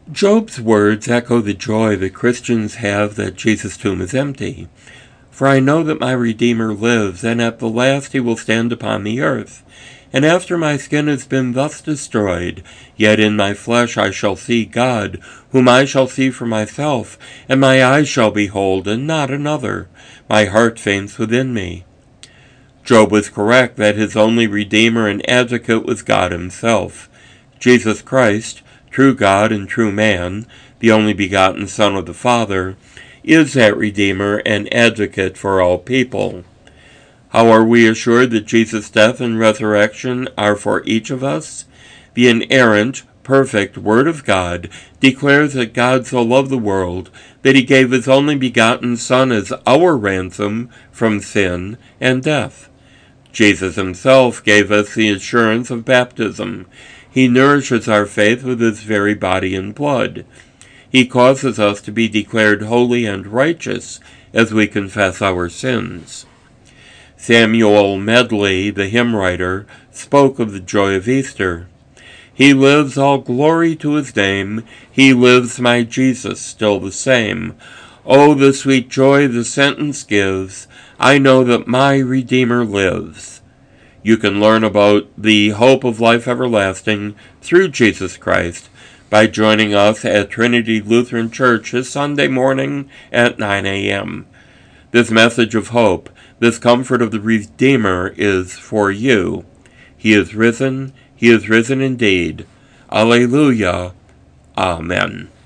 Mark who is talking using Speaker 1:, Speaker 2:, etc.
Speaker 1: Job's words echo the joy that Christians have that Jesus' tomb is empty. For I know that my Redeemer lives, and at the last he will stand upon the earth. And after my skin has been thus destroyed, yet in my flesh I shall see God, whom I shall see for myself, and my eyes shall behold, and not another. My heart faints within me. Job was correct that his only Redeemer and Advocate was God himself. Jesus Christ, true God and true man, the only begotten Son of the Father, is that Redeemer and Advocate for all people. How are we assured that Jesus' death and resurrection are for each of us? The inerrant, perfect Word of God declares that God so loved the world that he gave his only begotten Son as our ransom from sin and death. Jesus himself gave us the assurance of baptism. He nourishes our faith with his very body and blood. He causes us to be declared holy and righteous as we confess our sins. Samuel Medley, the hymn writer, spoke of the joy of Easter. He lives, all glory to his name. He lives, my Jesus, still the same. Oh, the sweet joy the sentence gives. I know that my Redeemer lives. You can learn about the hope of life everlasting through Jesus Christ by joining us at Trinity Lutheran Church this Sunday morning at 9 a.m. This message of hope, this comfort of the Redeemer is for you. He is risen indeed. Alleluia. Amen.